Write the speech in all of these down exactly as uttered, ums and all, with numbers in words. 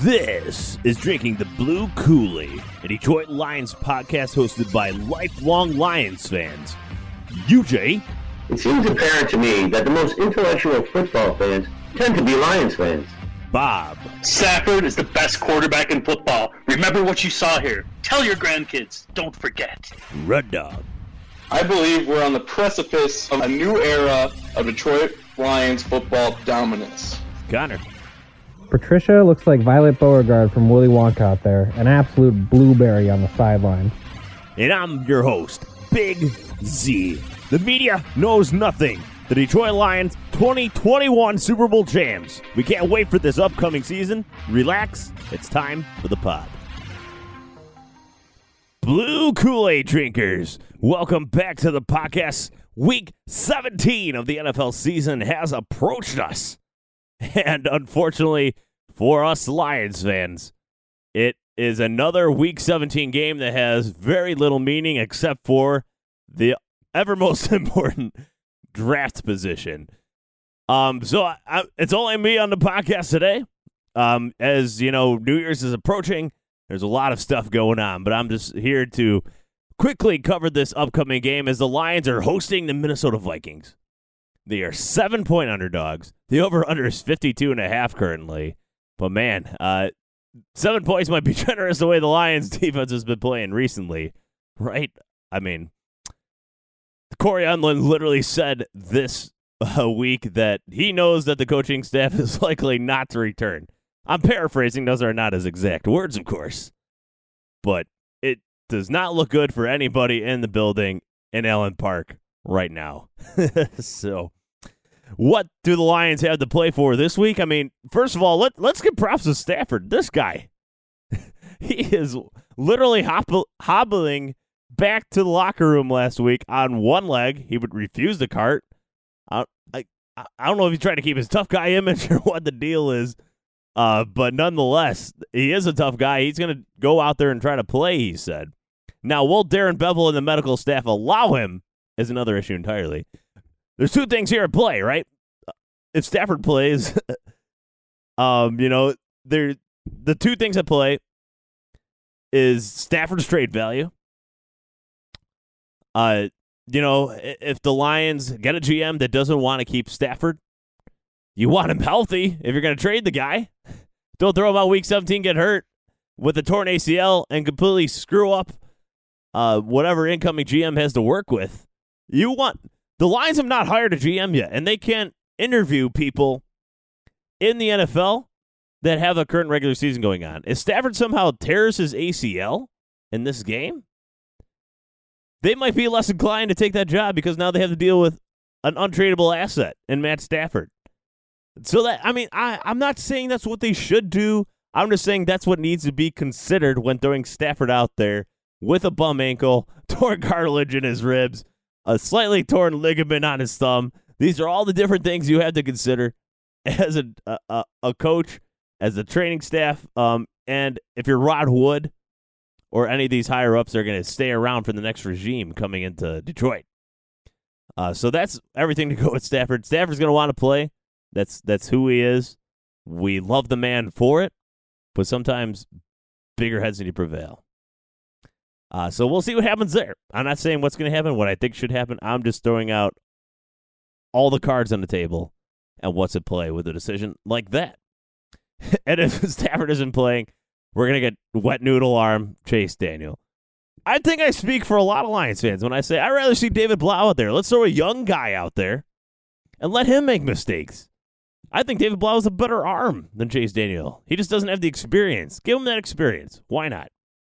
This is Drinking the Blue Kool-Aid, a Detroit Lions podcast hosted by lifelong Lions fans. U J. It seems apparent to me that the most intellectual football fans tend to be Lions fans. Bob. Stafford is the best quarterback in football. Remember what you saw here. Tell your grandkids. Don't forget. Red Dog. I believe we're on the precipice of a new era of Detroit Lions football dominance. Connor. Patricia looks like Violet Beauregard from Willy Wonka out there, an absolute blueberry on the sideline. And I'm your host, Big Z. The media knows nothing. The Detroit Lions twenty twenty-one Super Bowl champs. We can't wait for this upcoming season. Relax, it's time for the pod. Blue Kool-Aid drinkers, welcome back to the podcast. Week seventeen of the N F L season has approached us. And unfortunately for us Lions fans, it is another Week seventeen game that has very little meaning except for the ever most important draft position. Um, so I, I, it's only me on the podcast today. Um, as you know, New Year's is approaching. There's a lot of stuff going on, but I'm just here to quickly cover this upcoming game as the Lions are hosting the Minnesota Vikings. They are seven-point underdogs. The over-under is fifty-two and a half currently. But, man, uh, seven points might be generous the way the Lions' defense has been playing recently, right? I mean, Corey Unlin literally said this uh, week that he knows that the coaching staff is likely not to return. I'm paraphrasing. Those are not his exact words, of course. But it does not look good for anybody in the building in Allen Park right now. So, what do the Lions have to play for this week? I mean, first of all, let, let's give props to Stafford. This guy, he is literally hobble, hobbling back to the locker room last week on one leg. He would refuse the cart. I, I, I don't know if he's trying to keep his tough guy image or what the deal is, uh, but nonetheless, he is a tough guy. He's going to go out there and try to play, he said. Now, will Darren Bevel and the medical staff allow him is another issue entirely. There's two things here at play, right? If Stafford plays, um, you know, there the two things at play is Stafford's trade value. Uh, you know, if the Lions get a G M that doesn't want to keep Stafford, you want him healthy if you're going to trade the guy. Don't throw him out week seventeen, get hurt with a torn A C L, and completely screw up uh, whatever incoming G M has to work with. You want the Lions have not hired a G M yet, and they can't interview people in the N F L that have a current regular season going on. If Stafford somehow tears his A C L in this game, they might be less inclined to take that job because now they have to deal with an untradeable asset in Matt Stafford. So that, I mean, I, I'm not saying that's what they should do. I'm just saying that's what needs to be considered when throwing Stafford out there with a bum ankle, torn cartilage in his ribs, a slightly torn ligament on his thumb. These are all the different things you have to consider as a a, a coach, as a training staff, um, and if you're Rod Wood or any of these higher-ups, they're going to stay around for the next regime coming into Detroit. Uh, so that's everything to go with Stafford. Stafford's going to want to play. That's that's who he is. We love the man for it, but sometimes bigger heads need to prevail. Uh, so we'll see what happens there. I'm not saying what's going to happen, what I think should happen. I'm just throwing out all the cards on the table and what's at play with a decision like that. And if Stafford isn't playing, we're going to get wet noodle arm Chase Daniel. I think I speak for a lot of Lions fans when I say I'd rather see David Blau out there. Let's throw a young guy out there and let him make mistakes. I think David Blau is a better arm than Chase Daniel. He just doesn't have the experience. Give him that experience. Why not?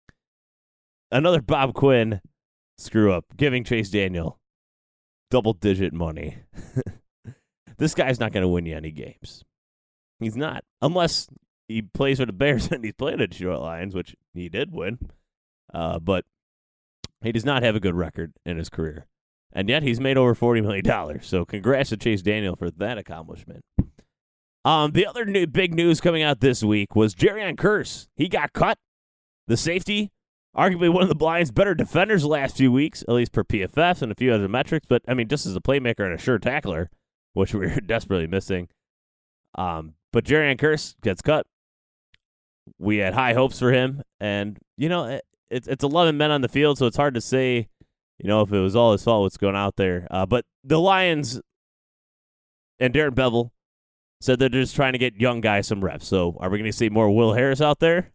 Another Bob Quinn screw up, giving Chase Daniel double-digit money. This guy's not going to win you any games. He's not. Unless he plays for the Bears and he's playing the Detroit Lions, which he did win. Uh, but he does not have a good record in his career. And yet he's made over forty million dollars. So congrats to Chase Daniel for that accomplishment. Um, the other new big news coming out this week was Jerion Kearse. He got cut. The safety, arguably one of the Lions' better defenders the last few weeks, at least per P F F and a few other metrics. But, I mean, just as a playmaker and a sure tackler, which we were desperately missing. Um, but Jerion Kearse gets cut. we had high hopes for him, and you know it, it's it's eleven men on the field, so it's hard to say, you know, if it was all his fault what's going out there. Uh, but the Lions and Darren Bevel said they're just trying to get young guys some reps. So are we going to see more Will Harris out there?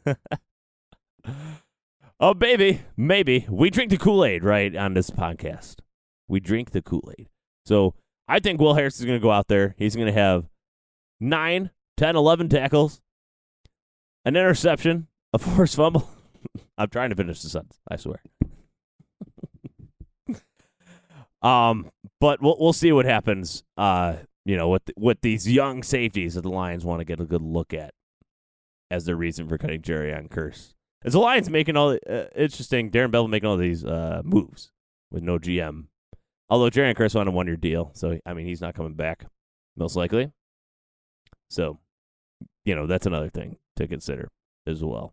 Oh, baby, maybe. We drink the Kool-Aid, right, on this podcast. We drink the Kool-Aid. So I think Will Harris is going to go out there. He's going to have nine, ten, eleven tackles, an interception, a forced fumble. I'm trying to finish the sentence, I swear. um, But we'll, we'll see what happens, uh, you know, with, with these young safeties that the Lions want to get a good look at as their reason for cutting Jerion Kearse. As the Lions making all the, uh, interesting, Darren Bevel making all these uh, moves with no G M. Although Jerion Kearse on a one-year deal, so, I mean, he's not coming back, most likely. So, you know, that's another thing to consider as well.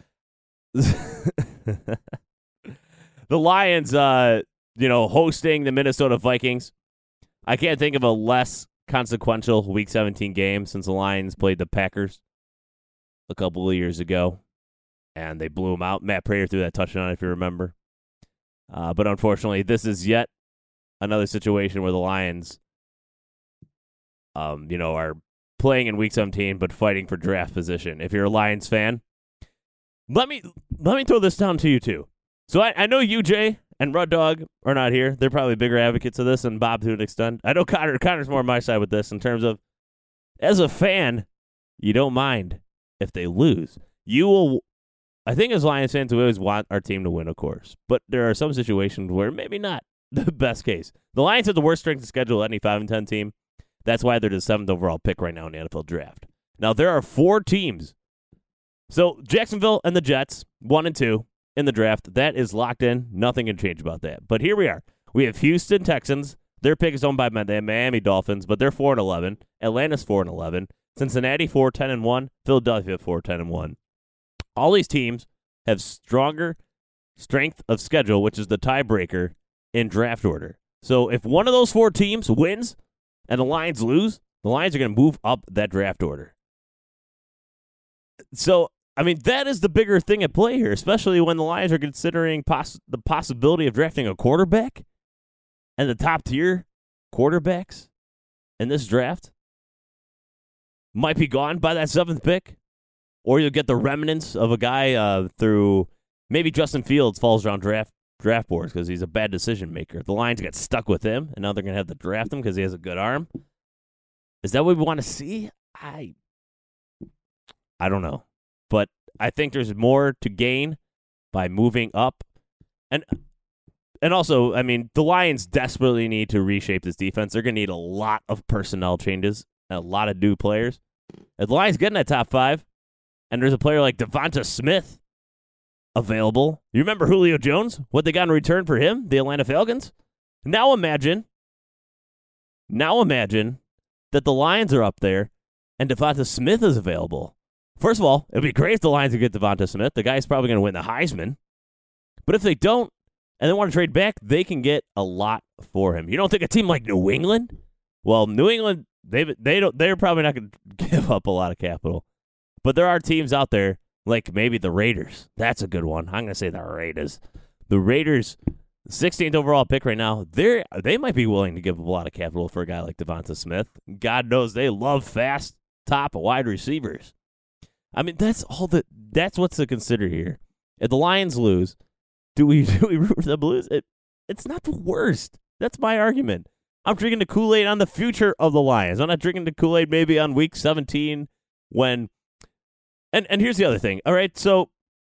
The Lions, uh, you know, hosting the Minnesota Vikings. I can't think of a less consequential Week seventeen game since the Lions played the Packers a couple of years ago. And they blew him out. Matt Prater threw that touchdown, if you remember. Uh, but unfortunately, this is yet another situation where the Lions, um, you know, are playing in Week seventeen but fighting for draft position. If you're a Lions fan, let me let me throw this down to you too. So I, I know U J and Rud Dog are not here. They're probably bigger advocates of this than Bob to an extent. I know Connor. Connor's more on my side with this in terms of, as a fan, you don't mind if they lose. You will. I think as Lions fans, we always want our team to win, of course. But there are some situations where maybe not the best case. The Lions have the worst strength of schedule of any five and ten team. That's why they're the seventh overall pick right now in the N F L draft. Now, there are four teams. So, Jacksonville and the Jets, one and two in the draft. That is locked in. Nothing can change about that. But here we are. We have Houston Texans. Their pick is owned by Miami Dolphins, but they're four and eleven. Atlanta's four and eleven. Cincinnati four ten and one. Philadelphia four ten and one. All these teams have stronger strength of schedule, which is the tiebreaker in draft order. So if one of those four teams wins and the Lions lose, the Lions are going to move up that draft order. So, I mean, that is the bigger thing at play here, especially when the Lions are considering poss- the possibility of drafting a quarterback, and the top tier quarterbacks in this draft might be gone by that seventh pick. Or you'll get the remnants of a guy uh, through maybe Justin Fields falls around draft draft boards because he's a bad decision maker. The Lions get stuck with him, and now they're going to have to draft him because he has a good arm. Is that what we want to see? I I don't know. But I think there's more to gain by moving up. And and also, I mean, the Lions desperately need to reshape this defense. They're going to need a lot of personnel changes, a lot of new players. If the Lions get in that top five, and there's a player like Devonta Smith available. You remember Julio Jones? What they got in return for him? The Atlanta Falcons? Now imagine, now imagine that the Lions are up there and Devonta Smith is available. First of all, it would be great if the Lions could get Devonta Smith. The guy's probably going to win the Heisman. But if they don't and they want to trade back, they can get a lot for him. You don't think a team like New England? Well, New England, they they don't. They're probably not going to give up a lot of capital. But there are teams out there, like maybe the Raiders. That's a good one. I'm going to say the Raiders. The Raiders, sixteenth overall pick right now, they they might be willing to give up a lot of capital for a guy like Devonta Smith. God knows they love fast, top wide receivers. I mean, that's all that. That's what's to consider here. If the Lions lose, do we do we root for them to lose? It, it's not the worst. That's my argument. I'm drinking the Kool-Aid on the future of the Lions. I'm not drinking the Kool-Aid maybe on week seventeen when... And and here's the other thing. All right, so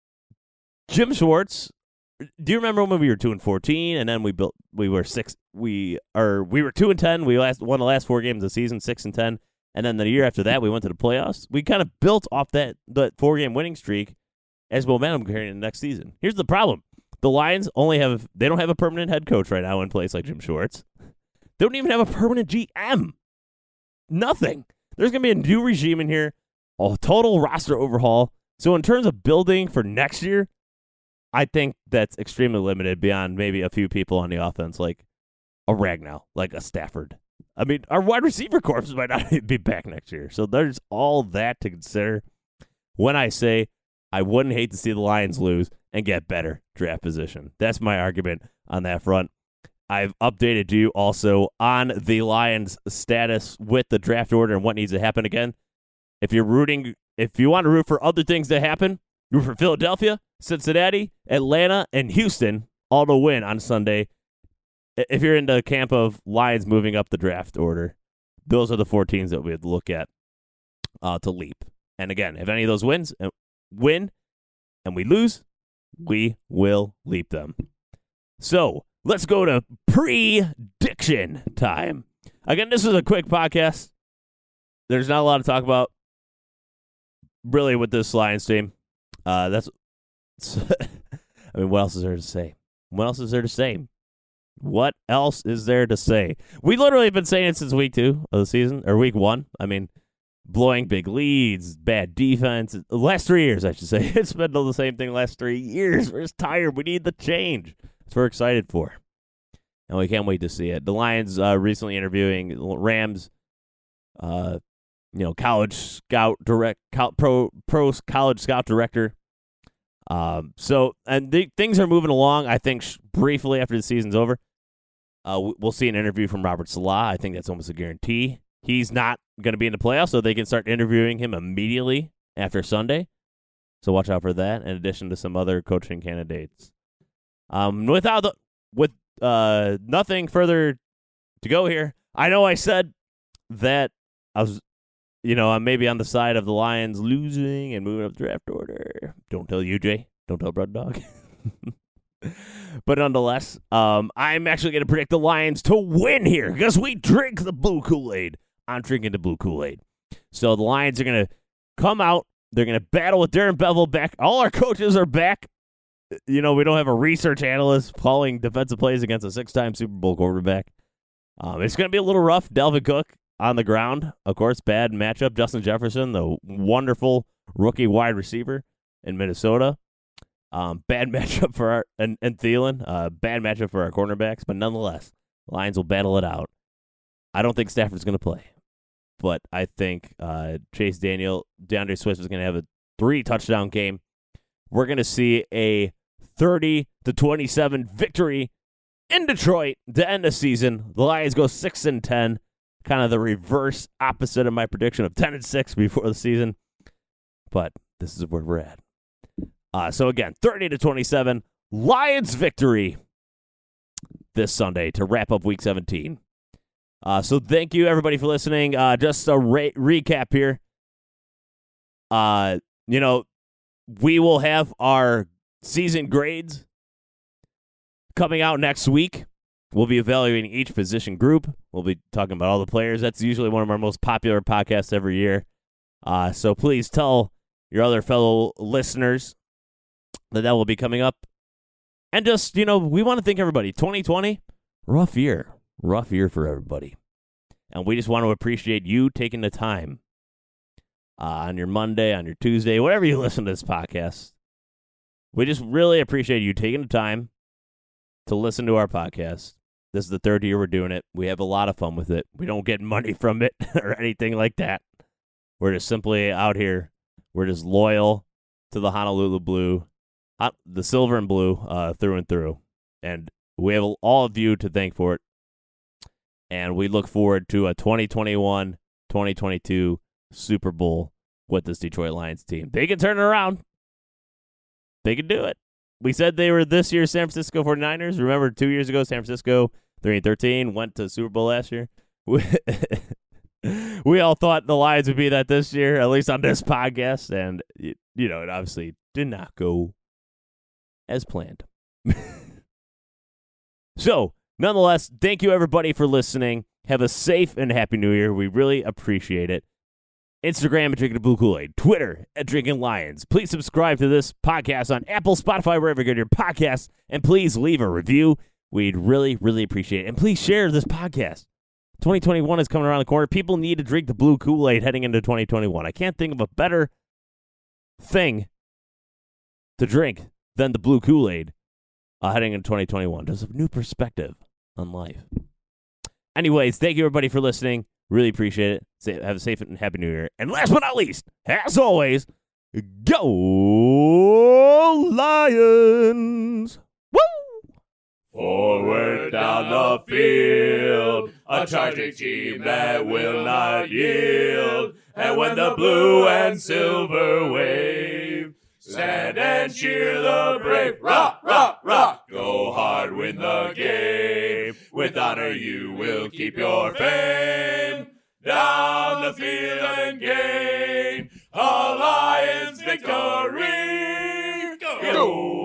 Jim Schwartz, do you remember when we were two and fourteen, and then we built we were six we or we were two and ten. We last won the last four games of the season, six and ten, and then the year after that we went to the playoffs. We kind of built off that that four game winning streak as momentum carrying the next season. Here's the problem: the Lions only have they don't have a permanent head coach right now in place like Jim Schwartz. They don't even have a permanent G M. Nothing. There's gonna be a new regime in here. A total roster overhaul. So in terms of building for next year, I think that's extremely limited beyond maybe a few people on the offense, like a Ragnow, like a Stafford. I mean, our wide receiver corps might not be back next year. So there's all that to consider. when I say I wouldn't hate to see the Lions lose and get better draft position. That's my argument on that front. I've updated you also on the Lions' status with the draft order and what needs to happen again. If you're rooting, if you want to root for other things to happen, root for Philadelphia, Cincinnati, Atlanta, and Houston all to win on Sunday. If you're in the camp of Lions moving up the draft order, those are the four teams that we would look at uh, to leap. And again, if any of those wins and win and we lose, we will leap them. So let's go to prediction time. Again, this is a quick podcast. There's not a lot to talk about really with this Lions team. Uh, that's, I mean, what else is there to say? What else is there to say? What else is there to say? We literally have been saying it since week two of the season, or week one. I mean, blowing big leads, bad defense. The last three years, I should say. It's been the same thing the last three years. We're just tired. We need the change. That's what we're excited for. And we can't wait to see it. The Lions uh, recently interviewing Rams, uh, you know, college scout direct, pro pro college scout director. Um, so and the, things are moving along. I think sh- briefly after the season's over, uh, we'll see an interview from Robert Salah. I think that's almost a guarantee. He's not going to be in the playoffs, so they can start interviewing him immediately after Sunday. So watch out for that. In addition to some other coaching candidates. Um, without the with uh nothing further to go here. I know I said that I was. You know, I'm maybe on the side of the Lions losing and moving up the draft order. Don't tell U J. Don't tell Brad Dog. But nonetheless, um, I'm actually going to predict the Lions to win here because we drink the blue Kool-Aid. I'm drinking the blue Kool-Aid. So the Lions are going to come out. They're going to battle with Darren Bevel back. All our coaches are back. You know, we don't have a research analyst calling defensive plays against a six-time Super Bowl quarterback. Um, it's going to be a little rough. Dalvin Cook on the ground, of course, bad matchup. Justin Jefferson, the wonderful rookie wide receiver in Minnesota. Um, bad matchup for our, and, and Thielen, uh, bad matchup for our cornerbacks, but nonetheless, Lions will battle it out. I don't think Stafford's going to play, but I think uh, Chase Daniel, DeAndre Swift is going to have a three-touchdown game. We're going to see a thirty to twenty-seven victory in Detroit to end the season. The Lions go six and ten. Kind of the reverse opposite of my prediction of ten and six before the season. But this is where we're at. Uh, so again, thirty to twenty-seven, Lions victory this Sunday to wrap up week seventeen. Uh, so thank you everybody for listening. Uh, just a re- recap here. Uh, you know, we will have our season grades coming out next week. We'll be evaluating each position group. We'll be talking about all the players. That's usually one of our most popular podcasts every year. Uh, so please tell your other fellow listeners that that will be coming up. And just, you know, we want to thank everybody. twenty twenty, rough year. Rough year for everybody. And we just want to appreciate you taking the time uh, on your Monday, on your Tuesday, whatever you listen to this podcast. We just really appreciate you taking the time to listen to our podcast. This is the third year we're doing it. We have a lot of fun with it. We don't get money from it or anything like that. We're just simply out here. We're just loyal to the Honolulu Blue, the silver and blue uh, through and through. And we have all of you to thank for it. And we look forward to a twenty twenty-one twenty twenty-two Super Bowl with this Detroit Lions team. They can turn it around. They can do it. We said they were this year's San Francisco forty-niners. Remember, two years ago, San Francisco, three and thirteen, went to Super Bowl last year. We, we all thought the Lions would be that this year, at least on this podcast. And, you know, it obviously did not go as planned. So, nonetheless, thank you, everybody, for listening. Have a safe and happy New Year. We really appreciate it. Instagram at Drinking the Blue Kool-Aid. Twitter at Drinking Lions. Please subscribe to this podcast on Apple, Spotify, wherever you get your podcasts. And please leave a review. We'd really, really appreciate it. And please share this podcast. twenty twenty-one is coming around the corner. People need to drink the blue Kool-Aid heading into twenty twenty-one. I can't think of a better thing to drink than the blue Kool-Aid uh, heading into twenty twenty-one. Just a new perspective on life. Anyways, thank you, everybody, for listening. Really appreciate it. Have a safe and happy New Year. And last but not least, as always, Go Lions! Woo! Forward down the field, a charging team that will not yield. And when the blue and silver wave, stand and cheer the brave. Rock, rock, rock. Go hard, win the game. With honor you will keep your fame. Down the field and gain a Lions victory. Go! Go.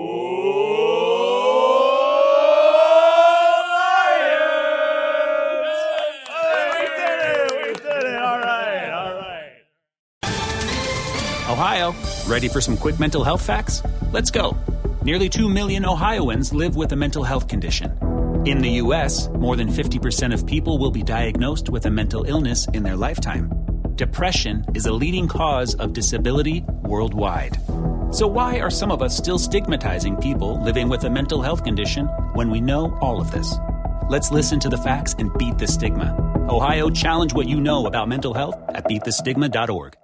Ohio, ready for some quick mental health facts? Let's go. Nearly two million Ohioans live with a mental health condition. In the U S, more than fifty percent of people will be diagnosed with a mental illness in their lifetime. Depression is a leading cause of disability worldwide. So why are some of us still stigmatizing people living with a mental health condition when we know all of this? Let's listen to the facts and beat the stigma. Ohio, challenge what you know about mental health at beat the stigma dot org.